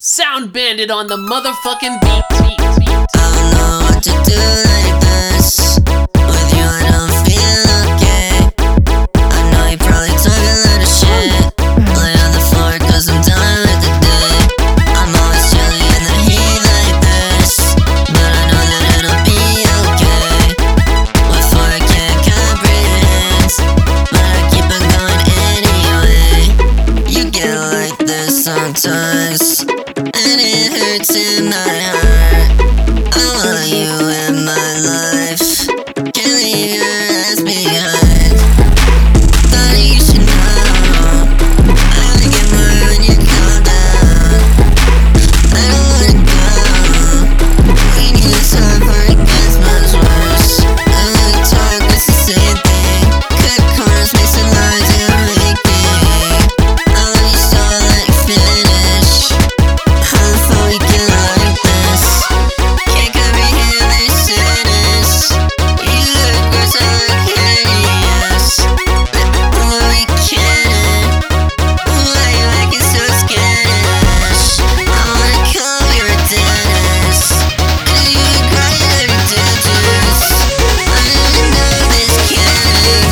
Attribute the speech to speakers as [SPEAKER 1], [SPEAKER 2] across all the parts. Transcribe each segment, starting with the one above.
[SPEAKER 1] Sound Bandit on the motherfucking beat.
[SPEAKER 2] I don't know what to do like this. With you I don't feel okay. I know you probably talk a lot of shit. Lay on the floor cause I'm done with the day. I'm always chilling in the heat like this, but I know that it'll be okay. What for I can't comprehend, but I keep on going anyway. You get like this sometimes, and it hurts in my heart. I want you in my life, can't leave your ass behind. Thought you should know, I like it more when you calm down. I don't wanna go, we need to talk before it gets much worse. I wanna talk, it's the same thing. Cut corners, make some lines and make me. I love you so, let you finish. How the fuck we get like this? Can't comprehend their sadness. You look worse, I look hideous. But we can't. Why you acting so skittish? I wanna call your dentist, and you cry every digits. I don't know this can't.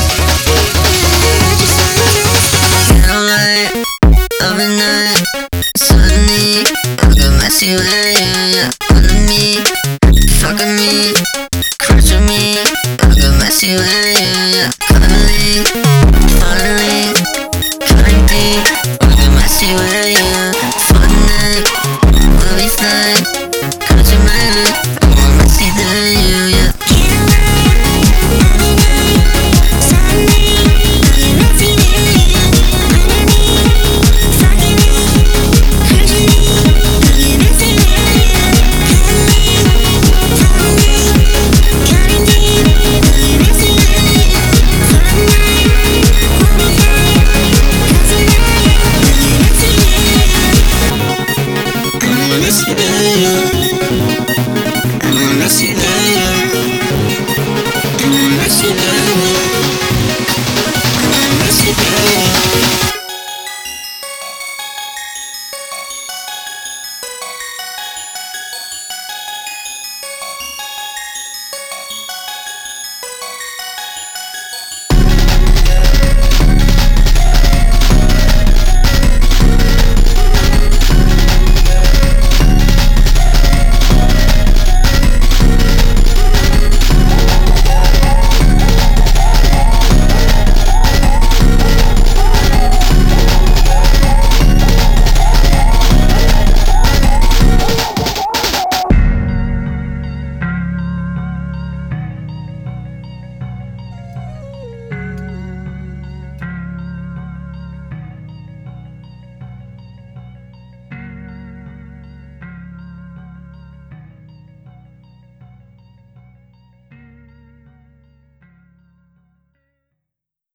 [SPEAKER 2] Candlelight, overnight, suddenly I got messy with you. Under me, fucking me, crushing me. I got messy with you. Cuddling, finally, cutting deep. I got messy with you. Fun night, we'll be fine. Cut your mind, I want messy with you, yeah. Let's get it.